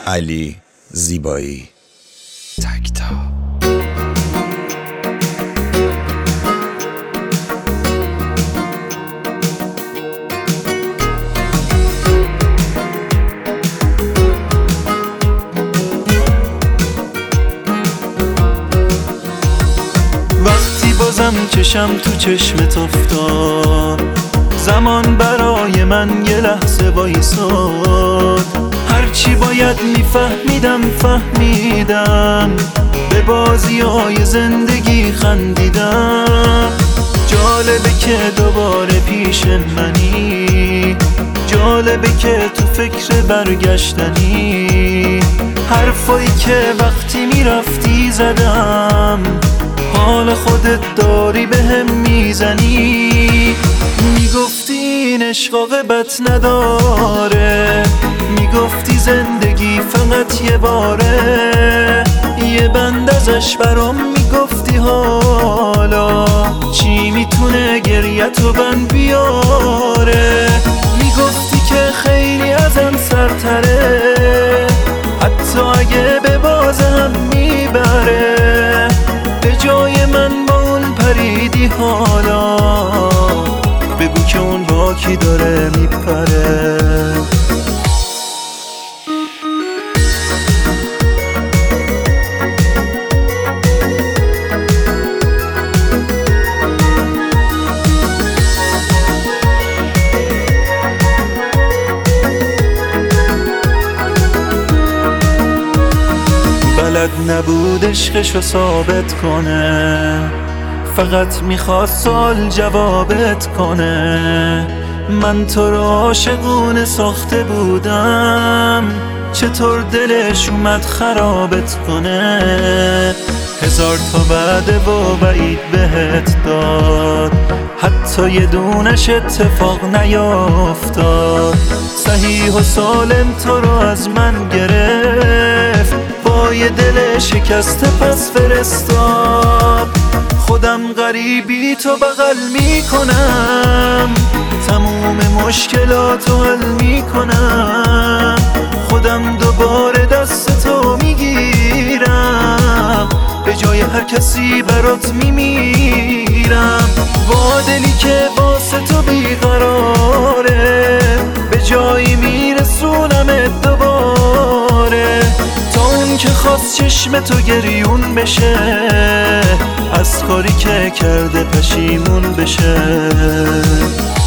علی زیبایی تکتا. وقتی بازم چشم تو چشمت افتاد، زمان برای من یه لحظه وایساد. هرچی باید میفهمیدم فهمیدم، به بازیای زندگی خندیدم. جالبه که دوباره پیش منی، جالبه که تو فکر برگشتنی. حرفایی که وقتی میرفتی زدم، حال خودت داری بهم میزنی. میگفتی این عشق عاقبت نداره، میگفتی زندگی فقط یه باره. یه بند ازش برام میگفتی حالا چی میتونه گریه‌تو بند بیاره. میگفتی که خیلی ازم سرتره، حتی اگه به باز هم میبره. به جای من با اون پریدی حالا، بگو که اون با کی داره میپره. بلد نبود عشقشو ثابت کنه، فقط میخواست سال جوابت کنه. من تو رو عاشقونه ساخته بودم، چطور دلش اومد خرابت کنه. هزار تا وعده و وعید بهت داد، حتی یه دونش اتفاق نیافتاد. صحیح و سالم تو رو از من گرفت، با یه دل شکسته پس فرستاد. خودم غریبی تو بغل میکنم، تموم مشکلاتو حل میکنم. خودم دوباره دست تو میگیرم، به جای هر کسی برات میمیرم. با دلی که واسه تو بیقراره، به جایی میرسونمت دوباره. تا اون که خواست چشم تو گریون بشه، از کاری که کرده پشیمون بشه.